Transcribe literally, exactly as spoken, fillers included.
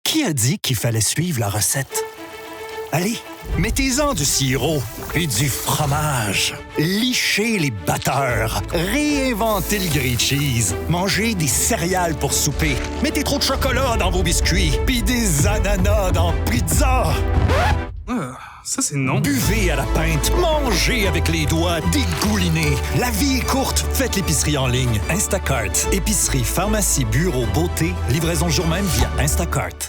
qui a dit qu'il fallait suivre la recette? Allez, mettez-en du sirop et du fromage. Lichez les batteurs. Réinventez le grilled cheese. Mangez des céréales pour souper. Mettez trop de chocolat dans vos biscuits. Puis des ananas dans pizza. Euh, ça, c'est non. Buvez à la pinte. Mangez avec les doigts. Dégoulinez. La vie est courte. Faites l'épicerie en ligne. Instacart. Épicerie, pharmacie, bureau, beauté. Livraison jour même via Instacart.